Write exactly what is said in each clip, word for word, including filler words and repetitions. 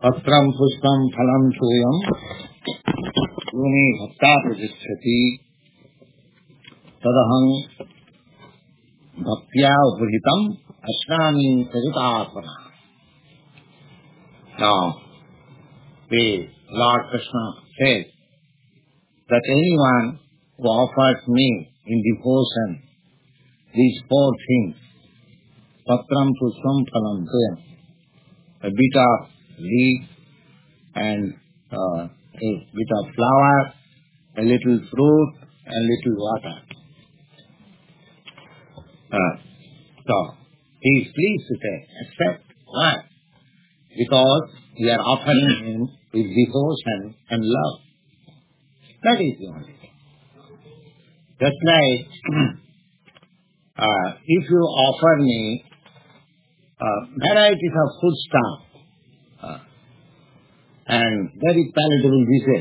Patram pushpam phalam soyam yoni bhakta pradishati tadaham bhaktya upuritam ashrami sajitatmana. Now, the Lord Krishna says that anyone who offers me in devotion these four things, patram pushpam phalam soyam, a bit of leaf and uh, a bit of flower, a little fruit, and little water. Uh, so, he is pleased to say, accept. Why? Because we are offering him with devotion and love. That is the only thing. Just like, uh, if you offer me uh, varieties of food stuff, Uh, and very palatable dishes.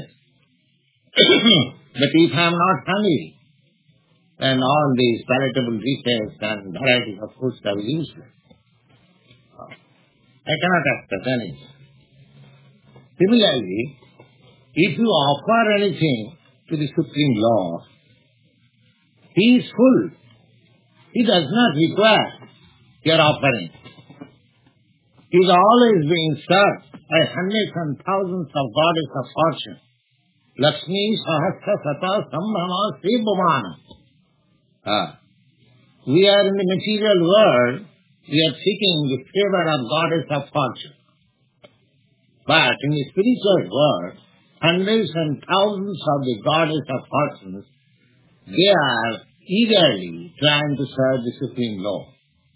But if I am not hungry, then all these palatable dishes and varieties of foods are useless. Uh, I cannot accept anything. Similarly, if you offer anything to the Supreme Lord, He is full. He does not require your offering. He is always being served by hundreds and thousands of goddesses of fortune. Lakshmi Sahasra Sata Sambhama Sri Bhumana. Ah. We are in the material world, we are seeking the favor of goddess of fortune. But in the spiritual world, hundreds and thousands of the goddess of fortunes, they are eagerly trying to serve the Supreme Lord.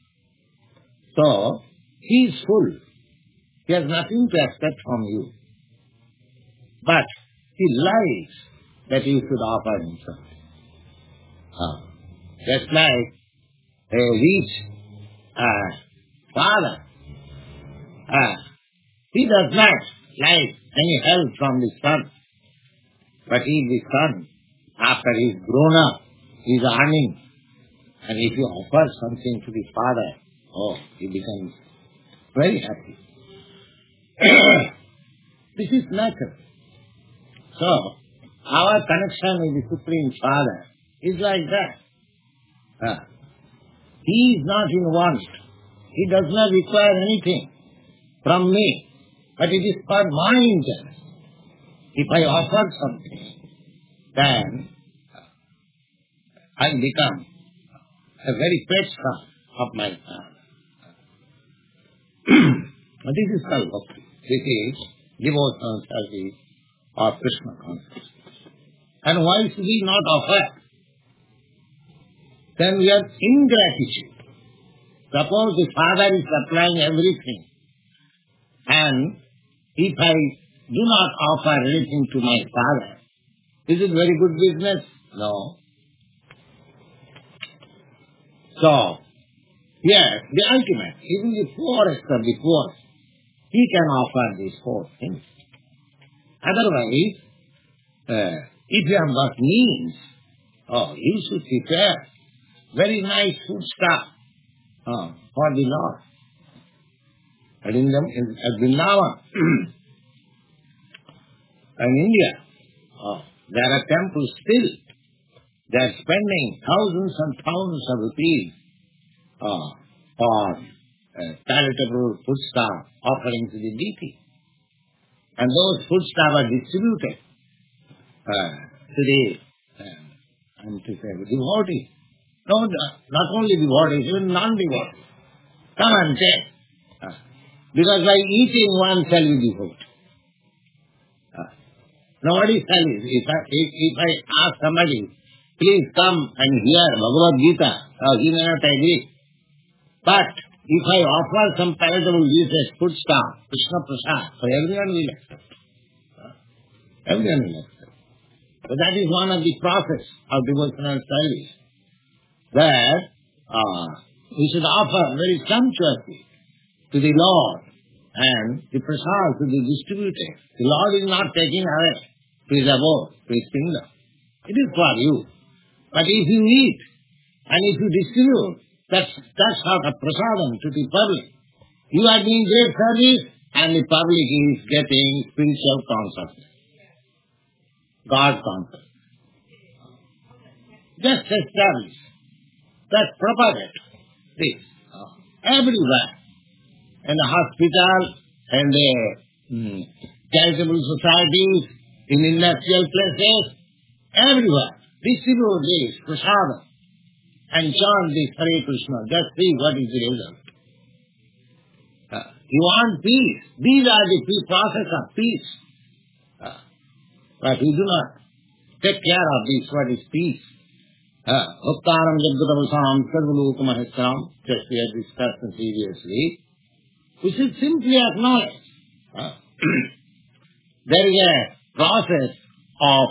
So, He is full. He has nothing to expect from you. But He likes that you should offer Him something. Ah. Just like a rich uh, father. Ah. He does not like any help from the son. But he is the son. After he is grown up, he is earning. And if you offer something to the father, oh, he becomes very happy. This is natural. So, our connection with the Supreme Father is like that. Uh, he is not in want. He does not require anything from me. But it is for my interest. If I offer something, then I become a very pet son of my Father. This is called bhakti. This is devotional service or Krishna consciousness. And why should we not offer? Then we are ingratitude. Suppose the father is supplying everything, and if I do not offer anything to my father, is it very good business? No. So, yes, the ultimate, even the poorest of the poor, he can offer these four things. Otherwise, uh, if you have got means, oh, you should prepare very nice food stuff uh, for the Lord. And in, the, in at Vrindavan, in India, oh, there are temples still. They are spending thousands and thousands of rupees uh, for uh, palatable foodstuff offering to the deity. And those foodstuff are distributed uh, to the, uh, and to say, devotees. No, not only devotees, even non-devotees. Come and take. Uh, because by eating one shall be devoted. Uh, nobody shall eat. If I, if, if I ask somebody, please come and hear Bhagavad Gita, uh, he may not agree. But if I offer some palatable dishes, food stuff, Krishna Prasad, so everyone will accept. Uh, everyone will accept. So that is one of the process of devotional service. That uh, we should offer very sumptuously to the Lord, and the prasad to be distributed. The Lord is not taking away to His abode, to His kingdom. It is for you. But if you eat, and if you distribute, that's, that's not a prasadam to the public. You are doing great service, and the public is getting spiritual consciousness, God consciousness. Just establish that propagate this uh, everywhere, in the hospital, in the mm, charitable societies, in industrial places, everywhere. Distribute this prasada and chant this Hare Krishna. Just see what is the result. Uh, you want peace. These are the two process of peace. Uh, but we do not take care of this. What is peace? Bhaktaram Jaggadavasam Sarvaloka Maheshwaram, just we have discussed previously. We should simply acknowledge uh, there is a process of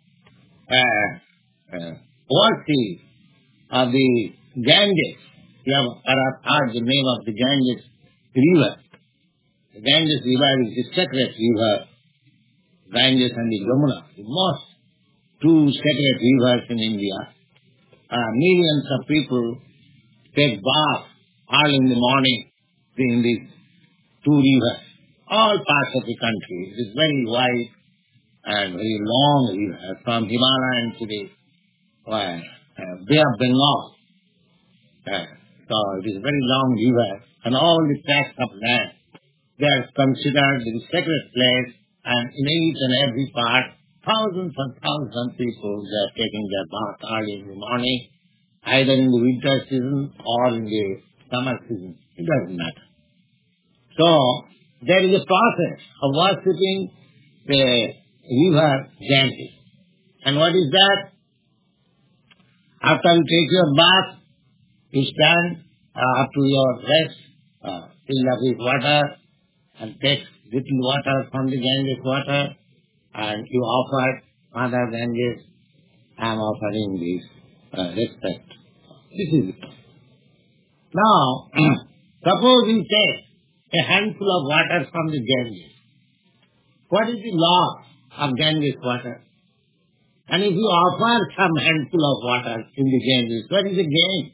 uh, uh, worship of the Ganges. You have perhaps heard the name of the Ganges river. The Ganges river is the sacred river. Ganges and the Yamuna, the most two sacred rivers in India. Uh, millions of people take bath early in the morning in these two rivers. All parts of the country. It is very wide and very long river from Himalayan to the uh, uh, Bay of Bengal. Uh, so it is a very long river, and all the tracts of land, they are considered the sacred place, and in each and every part, thousands and thousands of people, they are taking their bath early in the morning, either in the winter season or in the summer season. It doesn't matter. So, there is a process of worshipping the river Ganges. And what is that? After you take your bath, you stand uh, up to your rest, uh, fill up with water, and take little water from the Ganges water, and you offer Mother Ganges, I am offering this uh, respect. This is it. Now, suppose you take a handful of water from the Ganges. What is the loss of Ganges water? And if you offer some handful of water in the Ganges, what is the gain?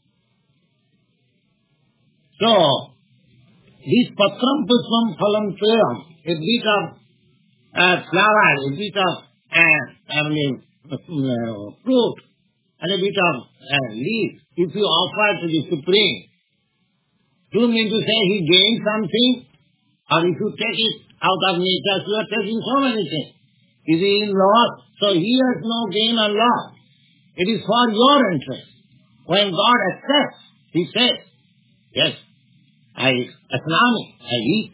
So, this patram pushpam phalam tuyam, a bit of uh, flower, a bit of uh, I mean, uh, fruit, and a bit of uh, leaf, if you offer to the Supreme, do you mean to say he gains something? Or if you take it out of nature, you are taking so many things. Is he in loss? So he has no gain or loss. It is for your interest. When God accepts, he says, yes, I asnami, I eat.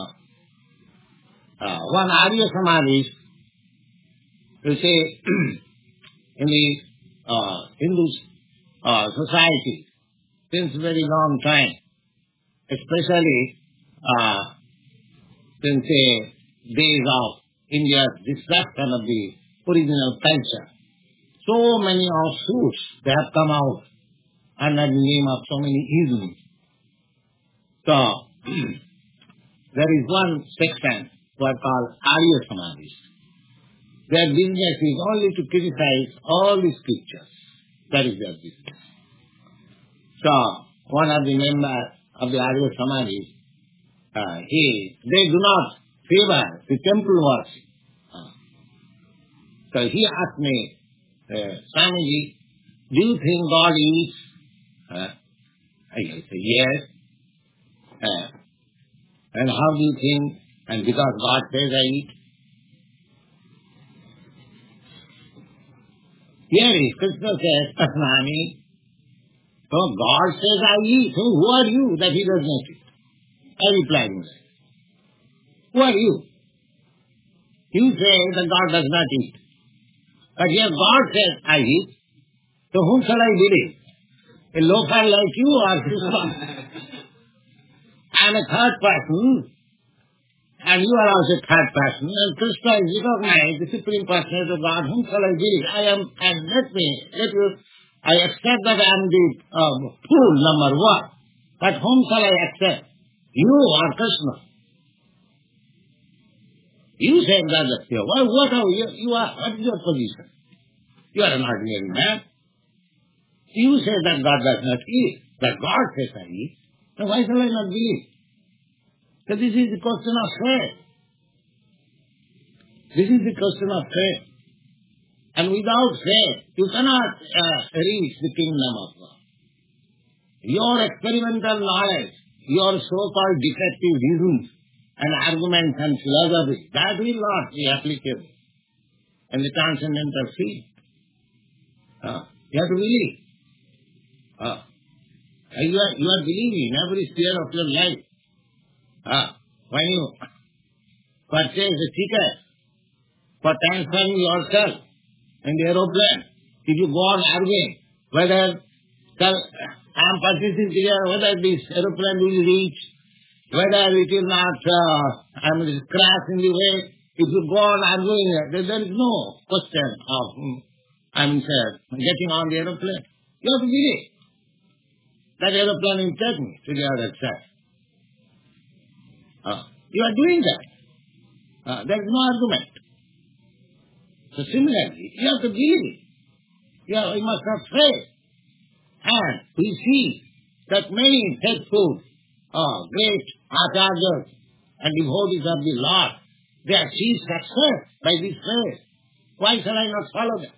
Uh, uh, one Arya Samadhi, you say, in the uh, Hindu uh, society, since very long time, especially uh, since the days of India's destruction of the original culture, so many offshoots, they have come out under the name of so many isms. So, there is one section what are called Arya Samadhis. Their business is only to criticize all the scriptures. That is their business. So, one of the members of the Arya Samadhis, uh, he, they do not favor the temple worship. Uh, so he asked me, uh, Swamiji, do you think God eats? Uh, I said, yes. Uh, and how do you think? And because God says I eat. Here is Krishna says, Asnami. So God says I eat. So who are you that he does not eat? I replied him. Who are you? You say that God does not eat. But here God says I eat. So whom shall I believe? A loafer like you or Krishna? I am a third person, and you are also a third person, and Krishna is recognized, the Supreme Personality of God. Whom shall I believe? I am, and let me, let you, I accept that I am the um, fool, number one. But whom shall I accept? You or Krishna? You say that is pure. Well, what are you? You are, what is your position? You are an ordinary man. You say that God does not eat, that God says I eat. So why shall I not believe? So this is the question of faith. This is the question of faith. And without faith, you cannot uh, reach the kingdom of God. Your experimental knowledge, your so-called defective reasons and arguments and philosophy, that will not be applicable in the transcendental field. Uh, you have to believe. Uh, you, are, you are believing in every sphere of your life. Uh, when you purchase a ticket for transferring yourself in the aeroplane, if you go on arguing whether I am purchasing ticket, whether this aeroplane will reach, whether it will not uh, I mean, crash in the way, if you go on arguing, there, there is no question of I mean, sir, getting on the aeroplane. You have to believe that aeroplane will take me to the other side. Uh, you are doing that. Uh, there is no argument. So similarly, you have to believe. You, have, you must have faith. And we see that many faithful, uh, great acharyas and devotees of the Lord, they achieve success by this faith. Why shall I not follow them?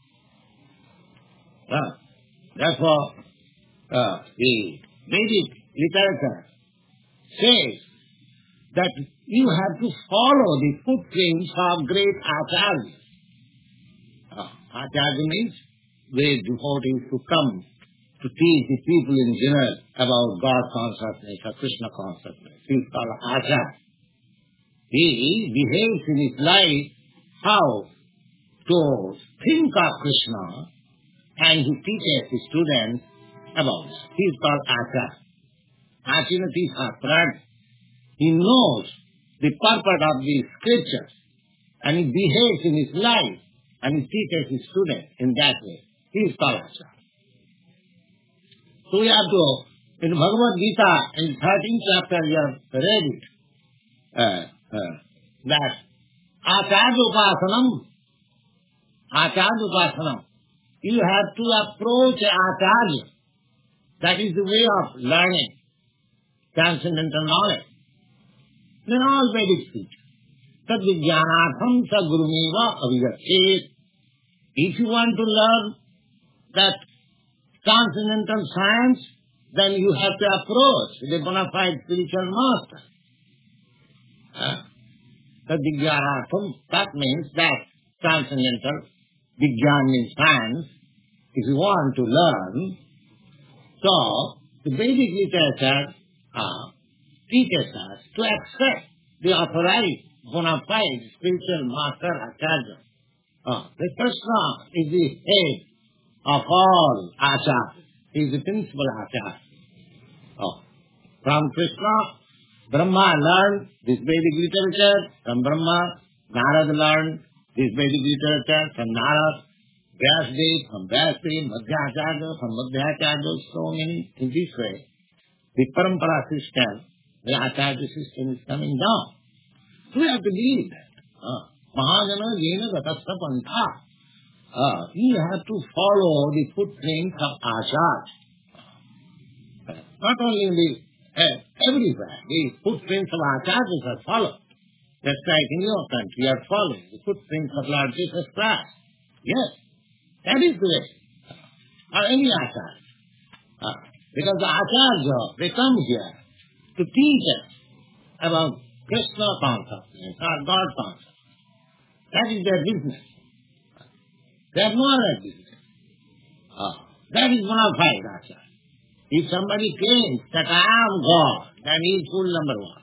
Uh, therefore, uh, the Vedic literature says that you have to follow the footprints of great acharyas. Uh, Acharya means great devotees who come to teach the people in general about God consciousness or Krishna consciousness. He is called Acharya. He behaves in his life how to think of Krishna, and he teaches his students about it. He is called Acharya. Acharya is Prad. He knows the purport of the scriptures, and he behaves in his life, and he teaches his students in that way. He is called Acharya. So we have to, in Bhagavad Gita, in thirteenth chapter, we have read it, uh, uh, that Acharya Upasanam, Acharya Upasanam, you have to approach Acharya. That is the way of learning transcendental knowledge. In all Vedic speech, tad vijnanatham sa gurumeva avigachet. If you want to learn that transcendental science, then you have to approach the bona fide spiritual master. Tad vijnanatham, that means that transcendental, Vijnan means science, if you want to learn. So, the Vedic literature uh, teaches us to accept the authorized, bona fide spiritual master Acharya. Uh, the Krishna is the head of all Acharya. He is the principal Acharya. Uh, from Krishna, Brahma learned this Vedic literature. From Brahma, Narada learned this Vedic literature. From Narada, Vyasdev, from Vyasdev, Madhyacharya, from Madhyacharya, so many in this way. The parampara system, the Acharya system is coming down. So we have to believe that. Uh, Mahajana Jena Gatastha Pantha. Uh, you have to follow the footprints of Acharya. Uh, not only in the, uh, everywhere, the footprints of Acharyas are followed. Just like in your country, you are following the footprints of Lord Jesus Christ. Yes, that is the way. Or any Acharya. Uh, because the Acharya, they come here to teach us about Krishna consciousness or God consciousness. That is their business. They have no other business. Uh, that is bona fide Acharya. If somebody claims that I am God, then he is fool number one.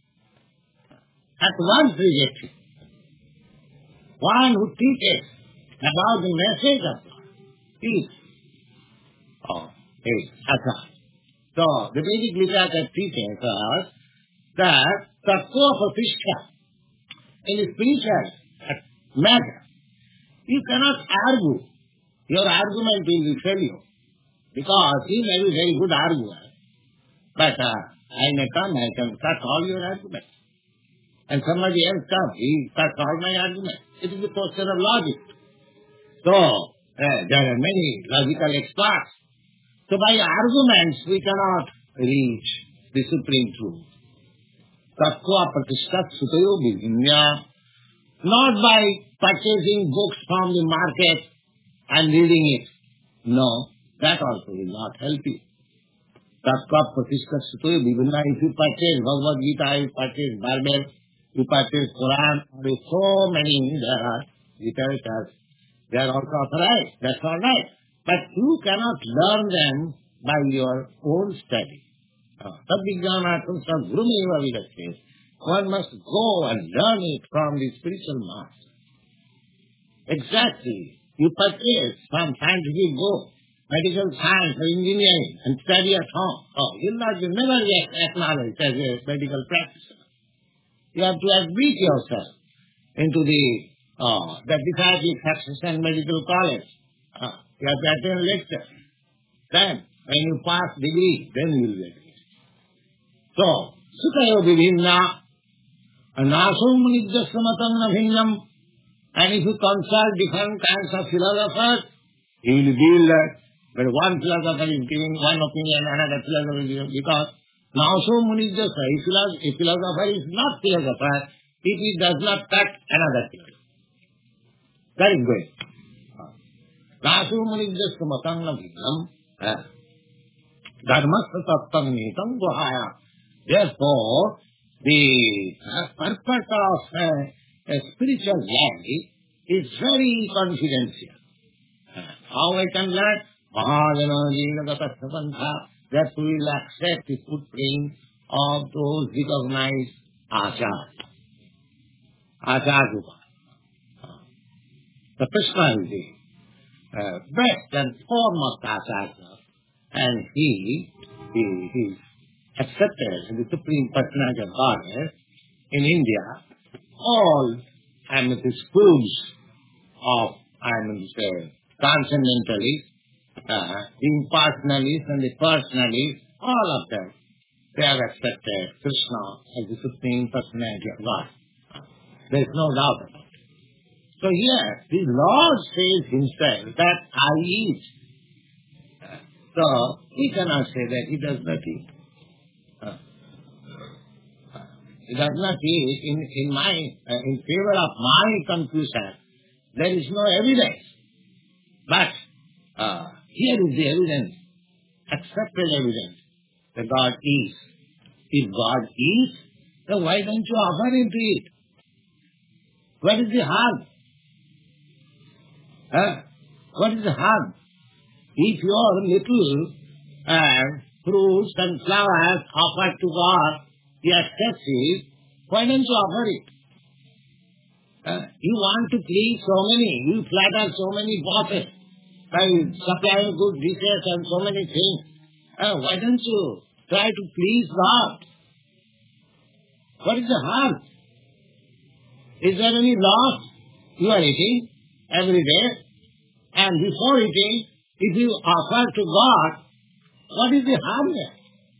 At once rejected. One who teaches about the message of God, peace, oh, is Acharya. So, the Vedic literature teaches us that Tattva Pratishtha in the spiritual matter, you cannot argue. Your argument will be failure. Because he may be very good arguer. But uh, I may come, I can cut all your arguments. And somebody else comes, he cuts all my arguments. It is a question of logic. So, uh, there are many logical experts. So by arguments we cannot reach the supreme truth. Tattva pratistat sutayo vivinya. Not by purchasing books from the market and reading it. No, that also will not help you. Tattva pratistat sutayo vivinya. If you purchase Bhagavad Gita, you purchase Bible, you purchase Quran, there are so many there are literatures. They are also authorized. That's all right. But you cannot learn them by your own study. Tad-vijnanatum sadgurumeva vidacche. One must go and learn it from the spiritual master. Exactly. You purchase some scientific book, medical science or engineering, and study at home. Oh, you'll not, you'll never get acknowledged as a medical practitioner. You have to admit yourself into the uh, the Disciplic Succession Medical College. Uh, you have to attend lecture. Then, when you pass degree, then you will get it. So, Sutayo Vivinna, Anasum Nidjasamatam Navinnam, and if you consult different kinds of philosophers, you will feel that but one philosopher is giving one opinion, another philosopher is giving, because Nasum Nidjasa, a philosopher is not philosopher if he does not cut another philosopher. That is good. Nasum Nidjasamatam Navinnam, Dharmastha Tattam Nitam Guhaya. Therefore, the uh, purpose of uh, a spiritual life is very confidential. Uh, how I can learn? Mahajana Jīnagata Sapantha, that we will accept the footprint of those recognized Acharyas. Acharya. Uh, the Krishna is the uh, best and foremost Acharya, and he, he, he is accepted as the Supreme Personality of Godhead in India. All, I mean, the schools of, I mean, say, transcendentalists, uh, the impersonalists and the personalists, all of them, they have accepted Krishna as the Supreme Personality of God. There is no doubt about it. So here, the Lord says himself that I eat. So, he cannot say that he does not eat. Uh, uh, he does not eat in, in my, uh, in favor of my conclusion. There is no evidence. But, uh, here is the evidence, accepted evidence, that God eats. If God eats, then why don't you offer him to eat? What is the harm? Huh? What is the harm? If your little uh, fruits and flowers offered to God, He accepts it, why don't you offer it? Uh, you want to please so many, you flatter so many bosses by supplying good dishes and so many things. Uh, why don't you try to please God? What is the harm? Is there any loss? You are eating every day, and before eating, if you offer to God, what is the harm there?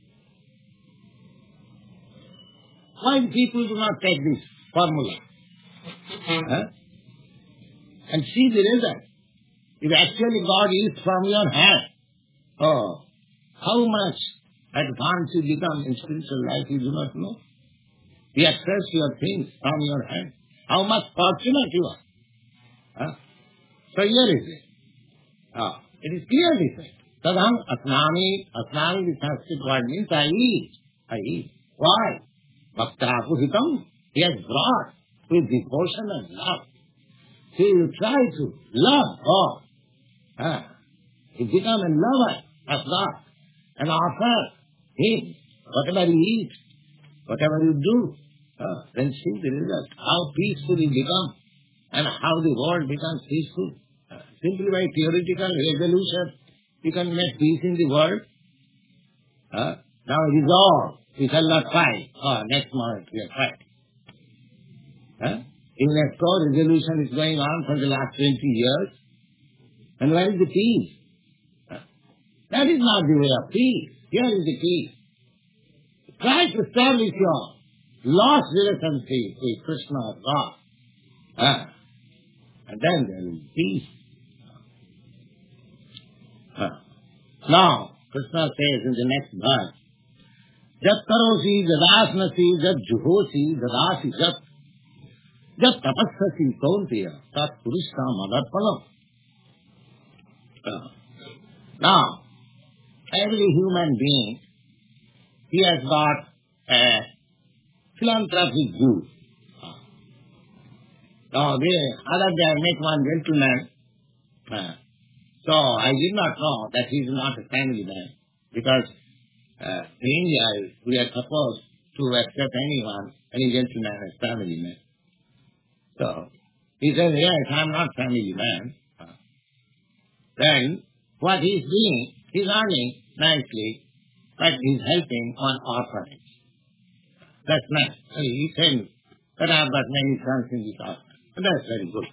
Why people do not take this formula? Huh? And see the result. If actually God eats from your hand, oh, how much advanced you become in spiritual life you do not know. He accepts your things from your hand. How much fortunate you are. Huh? So here is it. Oh, it is clearly said. Tadam asnami, asnami the Sanskrit word means I eat. I eat. Why? Bhaktapuhitam, he has brought with devotion and love. So you try to love God. Huh? You become a lover of God and offer him whatever you eat, whatever you do. Uh, then see the result, how peaceful you become and how the world becomes peaceful. Uh, simply by theoretical resolution, you can make peace in the world. Uh, now resolve, we shall not fight. Oh, next moment we are fighting. Uh, UNESCO resolution is going on for the last twenty years. And where is the peace? Uh, that is not the way of peace. Here is the peace. Try to establish your lost relationship with Krishna or God. Uh, and then there will be peace. Uh, now, Krishna says in the next verse, Jat karosi dadasnasi jat juhosi dadasi jat jat tapassasi kaunteya tat purishta madarpanam. Now, every human being, he has got a philanthropic view. Now, they, other day I met one gentleman, uh, so I did not know that he is not a family man, because uh, in India we are supposed to accept anyone, any gentleman as family man. So, he says, yes, I am not family man. Uh, then, what he is doing, he is earning nicely, but he is helping on orphanage. That's nice. So he said that I have got many sons in this orphanage. And that's very good.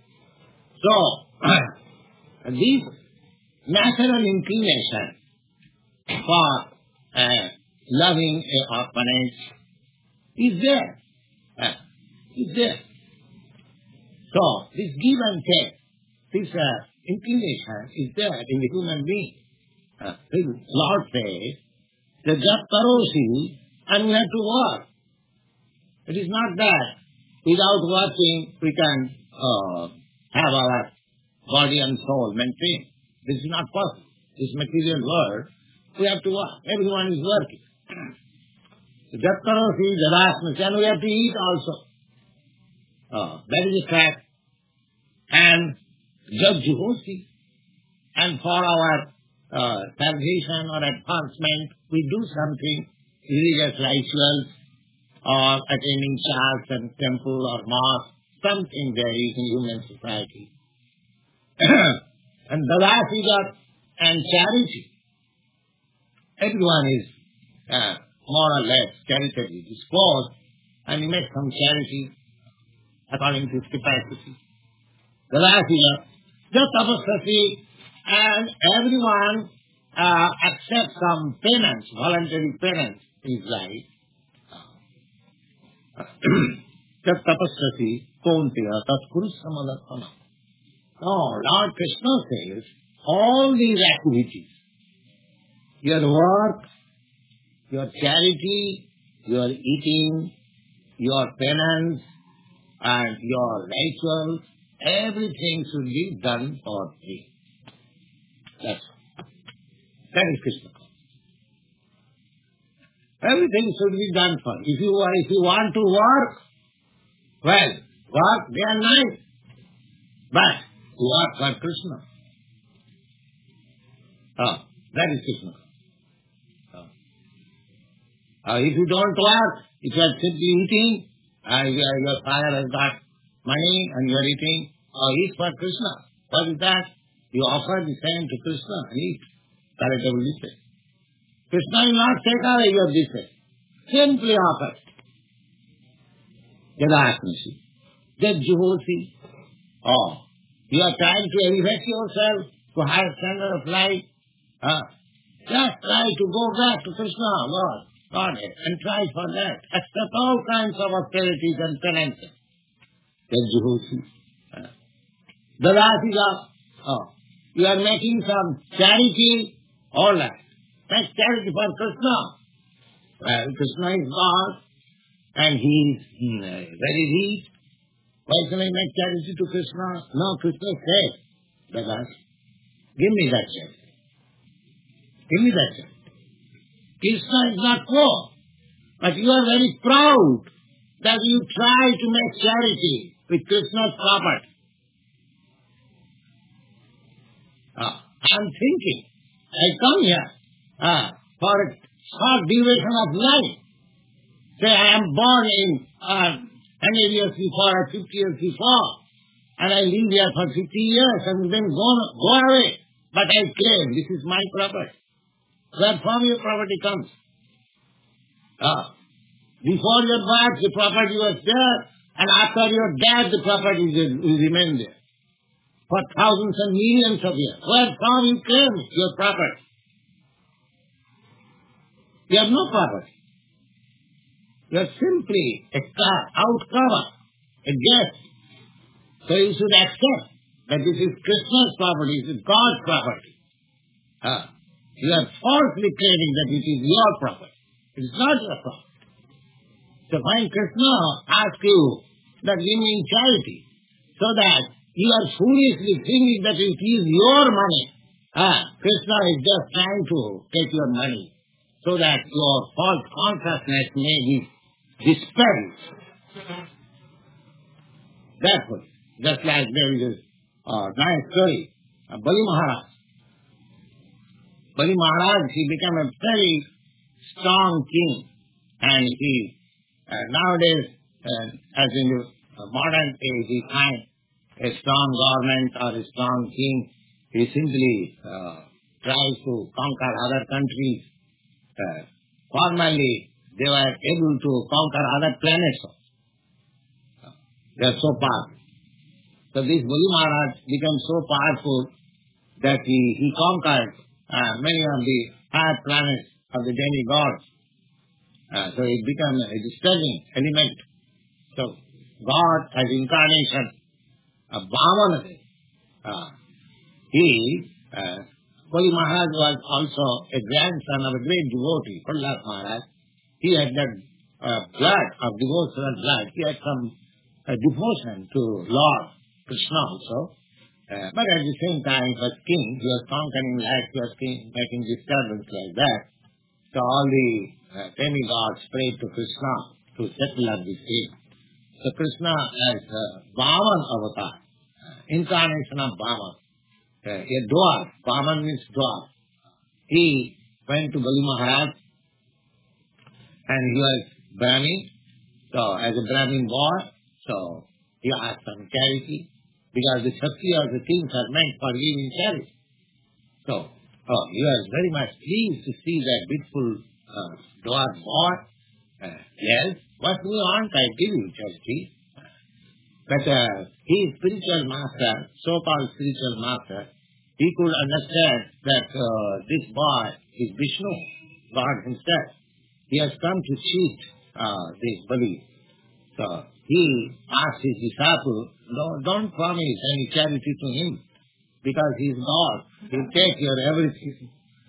So, this natural inclination for uh, loving an orphanage is there. Uh, is there. So, this give and take, this uh, inclination is there in the human being. Uh, the Lord says, the jat karosi, and we have to work. It is not that without working we can uh, have our body and soul maintained. This is not possible. This material world, we have to work. Everyone is working. Jat karosi, dadasnasi, and we have to eat also. Uh, that is a fact. And jat juhosi, and for our uh, salvation or advancement, we do something, religious rituals, or attending church and temple or mosque, something there is in human society. And dadasi and charity. Everyone is uh, more or less charitably disposed, and he makes some charity according to his capacity. Dadasi just tapassasi, and everyone uh, accepts some penance, voluntary penance in his life. Jat tapassasi kaunteya tat purishta madarpanam. No, Lord Krishna says, all these activities, your work, your charity, your eating, your penance, and your rituals, everything should be done for free. That's all. That is Krishna. Everything should be done for you. If you, if you want to work, well, work day and night. But work for Krishna. Oh, that is Krishna. Oh. Uh, if you don't work, if you are simply eating, uh, your, your father has got money and you are eating, oh, eat for Krishna. What is that? You offer the same to Krishna and eat. Charitably say. Krishna will not take away your dishes. Simply offer. Jadasnasi. Jat juhosi. Oh, you are trying to elevate yourself to higher standard of life. Uh, just try to go back to Krishna, Lord, Lord, and try for that. Accept all kinds of austerities and penances. Jat juhosi. Uh, Dadasi. Oh, you are making some charity, all that. Make charity for Krishna. Well, Krishna is God, and he is mm, very rich. Why can I make charity to Krishna? No, Krishna says, Dadasi, give me that charity. Give me that charity. Krishna is not poor, but you are very proud that you try to make charity with Krishna's property. Ah, I am thinking, I come here ah, for a short duration of life. Say I am born in uh, one hundred years before or fifty years before, and I live here for fifty years and then go, go away. But I claim this is my property. Where from your property comes? Ah, before your birth the property was there, and after your death the property will, will remain there. For thousands and millions of years. Where from you claim your property? You have no property. You are simply a outcomer, a guest. So you should accept that this is Krishna's property, this is God's property. Ah, you are falsely claiming that it is your property. It is not your fault. So when Krishna asks you that give me charity, so that you are foolishly thinking that it is your money, ah, Krishna is just trying to take your money, so that your false consciousness may be dispelled. Therefore, just like there is a uh, nice story, uh, Bali Maharaj. Bali Maharaj, he became a very strong king, and he uh, nowadays, uh, as in the uh, modern age, he finds a strong government or a strong king, he simply uh, tries to conquer other countries. Uh, formerly, they were able to conquer other planets. They are so powerful. So this Bali Maharaj became so powerful that he, he conquered uh, many of the higher planets of the demigods. Uh, so it became a disturbing element. So God as incarnation of Vamana, uh, he, uh, Bali Maharaj was also a grandson of a great devotee, Prahlad Maharaj. He had that uh, blood of devotional blood. He had some uh, devotion to Lord Krishna also. Uh, but at the same time, he was king. He was conquering life. He was king, making disturbance like that. So all the uh, demigods prayed to Krishna to settle up this thing. So Krishna as uh, Vaman avatar, uh, incarnation of Vaman, uh, a dwarf. Vaman means dwarf. He went to Bali Maharaj and he was Brahmin. So as a Brahmin boy, so he asked some charity because the Kshatriyas, the kings are meant for giving charity. So oh, he was very much pleased to see that beautiful uh, dwarf boy. Uh, yes, what do you want? I give you charity. But uh, his spiritual master, so-called spiritual master, he could understand that uh, this boy is Vishnu, God himself. He has come to cheat uh, this Bali. So he asked his disciple, no, don't promise any charity to him, because he is God. He'll take your everything.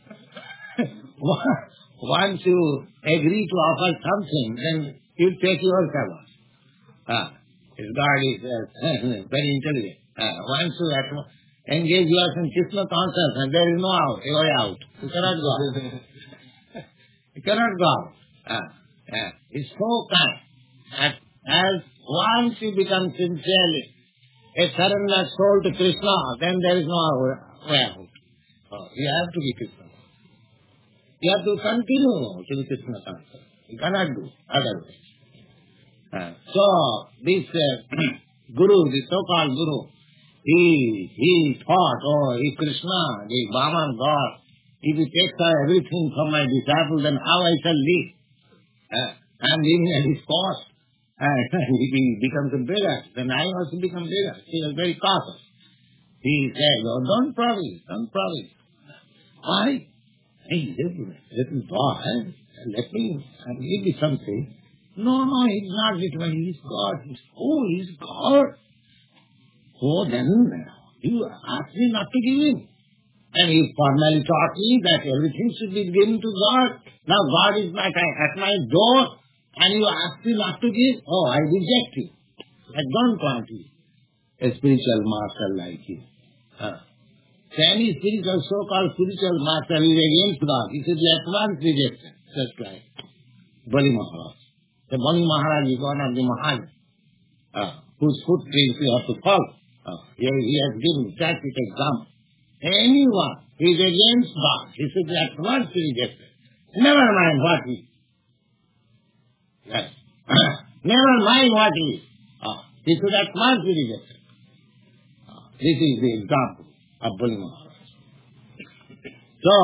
Once you agree to offer something, then he'll take your cover. Ah, his God is uh, very intelligent. Ah, once you have to engage yourself in Krishna consciousness, there is no out, way out. You cannot go out. You cannot go out. Ah, ah, it's so kind. As, as once you become sincerely a surrender soul to Krishna, then there is no way out. Oh, you have to be Krishna. You have to continue to be Krishna conscious. You cannot do otherwise. Uh, so, this uh, Guru, this so-called Guru, he he thought, oh, if Krishna, the Vaman God, if he takes everything from my disciple, then how I shall live? Uh, I am living at his cost. And if he becomes a beggar, then I also become bigger. He was very cautious. He said, oh, don't promise, don't promise. Why? Hey, little, little boy, let me I'll give you something. No, no, he's not little, he's God. He's, oh, he's God. Oh, then you ask me not to give him. And he formally taught me that everything should be given to God. Now God is like at my door, and you ask me not to give. Oh, I reject you. I don't want you. A spiritual master like you. Huh. So any spiritual, so-called spiritual master is against God. He should be at once rejected. Just like Bali Maharaj. So Bali Maharaj is one of the Maharaj uh, whose footprints you have to follow. Uh, he, he has given practical example. Anyone who is against God, he should be at once rejected. Never mind what he is. Yes. Never mind what he is. Uh, he should at once be rejected. Uh, this is the example of Bali Maharaj. So,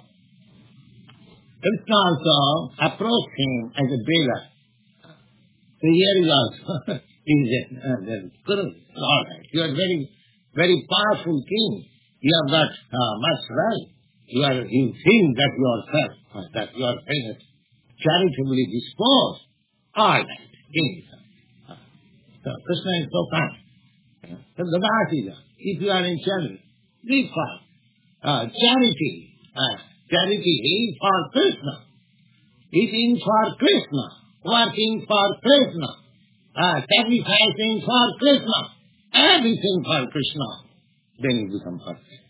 Krishna also approached him as a beggar. So here is also, he said, uh, Guru, all right, you are very, very powerful king. You have got uh, much right. You are, you think that yourself, uh, that you are charitably disposed. All right, king. Uh, so Krishna is so kind. Uh, so the Bhagavad, if you are in charity, give for uh, charity. Uh, charity is for Krishna. eating for Krishna, working for Krishna, uh, sacrificing for Krishna, everything for Krishna, then you become perfect.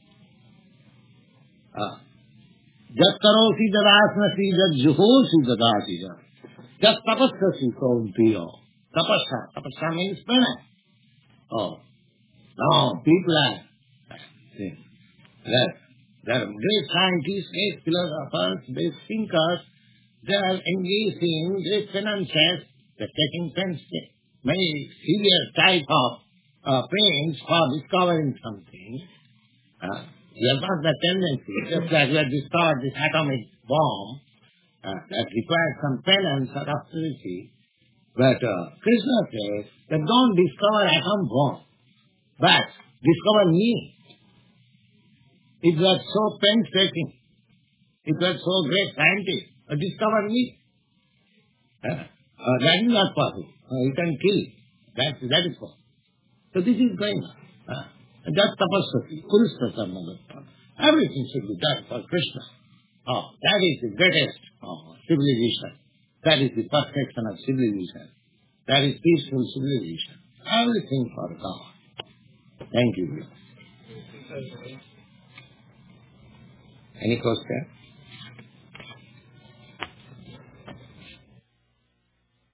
Uh, Jat karosi dadasnasi jat juhosi dadasi jat. Jat tapassasi kauntiyo. Tapassa. Tapassa means penance. Oh. Now people are, see, there, there are great scientists, great philosophers, great thinkers, they are engaging great penances, they are taking pains, many severe type of uh, pains for discovering something. Uh, we have got the tendency, just like we have discovered this atomic bomb, uh, that requires some penance or austerity. But uh, Krishna says that don't discover atom bomb, but discover me. It was so painstaking, it was so great scientist, uh, discover me. Uh, uh, that is not possible. Uh, you can kill. That, that is possible. So this is going on. Uh, That's tapasya, Kurusha. Everything should be done for Krishna. Oh, that is the greatest oh, civilization. That is the perfection of civilization. That is peaceful civilization. Everything for God. Thank you. Any question?